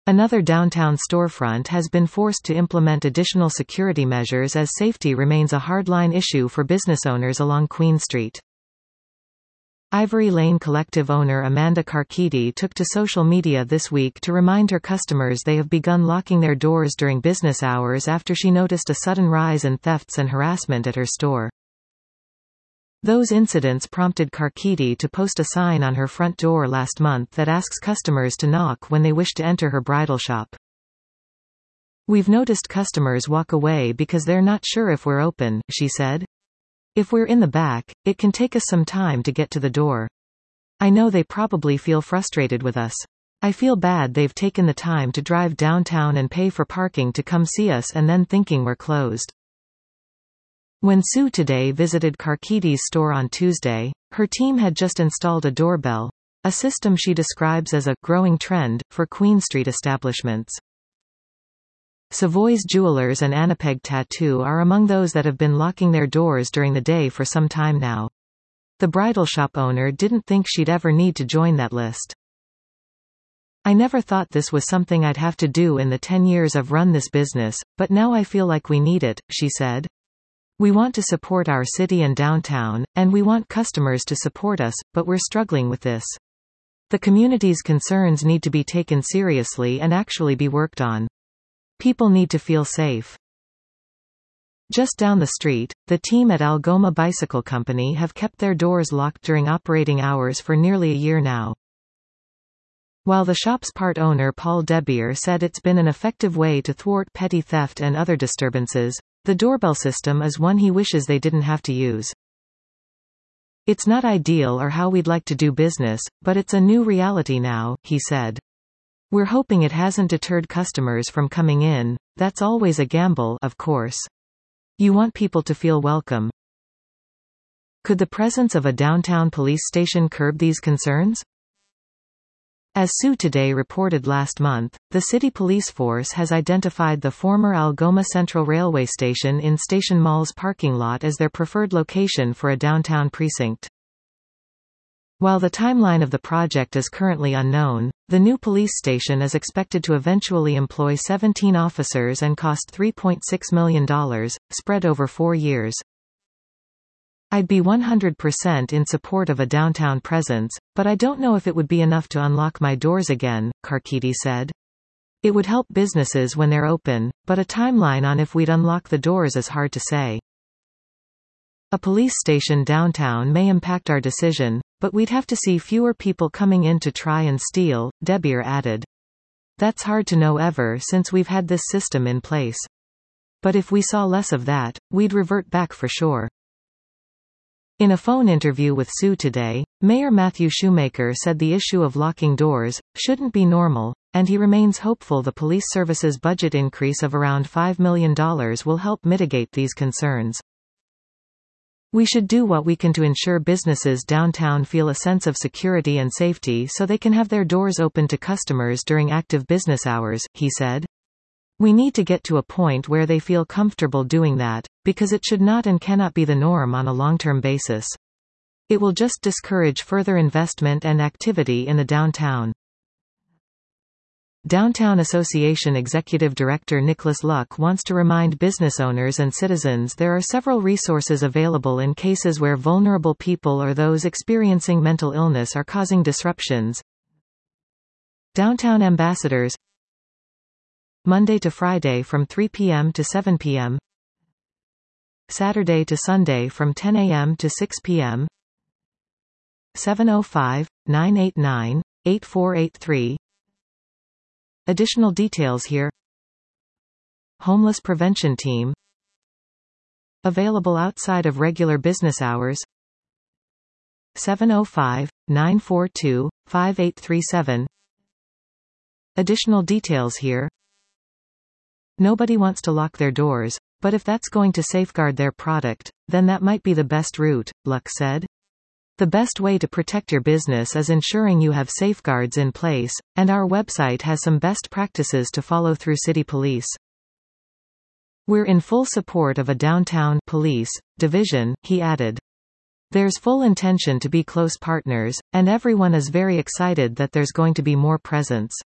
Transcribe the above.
Another downtown storefront has been forced to implement additional security measures as safety remains a hardline issue for business owners along Queen Street. Ivory Lane Collective owner Amanda Carchidi took to social media this week to remind her customers they have begun locking their doors during business hours after she noticed a sudden rise in thefts and harassment at her store. Those incidents prompted Carchidi to post a sign on her front door last month that asks customers to knock when they wish to enter her bridal shop. "We've noticed customers walk away because they're not sure if we're open," she said. "If we're in the back, it can take us some time to get to the door. I know they probably feel frustrated with us. I feel bad they've taken the time to drive downtown and pay for parking to come see us and then thinking we're closed." When Sue Today visited Carchidi's store on Tuesday, her team had just installed a doorbell, a system she describes as a growing trend for Queen Street establishments. Savoy's Jewelers and Annapeg Tattoo are among those that have been locking their doors during the day for some time now. The bridal shop owner didn't think she'd ever need to join that list. "I never thought this was something I'd have to do in the 10 years I've run this business, but now I feel like we need it," she said. "We want to support our city and downtown, and we want customers to support us, but we're struggling with this. The community's concerns need to be taken seriously and actually be worked on. People need to feel safe." Just down the street, the team at Algoma Bicycle Company have kept their doors locked during operating hours for nearly a year now. While the shop's part owner Paul Debier said it's been an effective way to thwart petty theft and other disturbances, the doorbell system is one he wishes they didn't have to use. "It's not ideal or how we'd like to do business, but it's a new reality now," he said. "We're hoping it hasn't deterred customers from coming in. That's always a gamble, of course. You want people to feel welcome." Could the presence of a downtown police station curb these concerns? As Sue Today reported last month, the city police force has identified the former Algoma Central Railway Station in Station Mall's parking lot as their preferred location for a downtown precinct. While the timeline of the project is currently unknown, the new police station is expected to eventually employ 17 officers and cost $3.6 million, spread over 4 years. "I'd be 100% in support of a downtown presence, but I don't know if it would be enough to unlock my doors again," Carchidi said. "It would help businesses when they're open, but a timeline on if we'd unlock the doors is hard to say. A police station downtown may impact our decision, but we'd have to see fewer people coming in to try and steal," Debier added. "That's hard to know ever since we've had this system in place. But if we saw less of that, we'd revert back for sure." In a phone interview with Sue Today, Mayor Matthew Shoemaker said the issue of locking doors shouldn't be normal, and he remains hopeful the police service's budget increase of around $5 million will help mitigate these concerns. "We should do what we can to ensure businesses downtown feel a sense of security and safety so they can have their doors open to customers during active business hours," he said. "We need to get to a point where they feel comfortable doing that, because it should not and cannot be the norm on a long-term basis. It will just discourage further investment and activity in the downtown." Downtown Association Executive Director Nicholas Luck wants to remind business owners and citizens there are several resources available in cases where vulnerable people or those experiencing mental illness are causing disruptions. Downtown Ambassadors, Monday to Friday from 3 p.m. to 7 p.m. Saturday to Sunday from 10 a.m. to 6 p.m. 705-989-8483. Additional details here. Homeless Prevention Team. Available outside of regular business hours. 705-942-5837. Additional details here. Nobody wants to lock their doors, but if that's going to safeguard their product, then that might be the best route, Luck said. The best way to protect your business is ensuring you have safeguards in place, and our website has some best practices to follow through City Police. We're in full support of a downtown police division, he added. There's full intention to be close partners, and everyone is very excited that there's going to be more presence.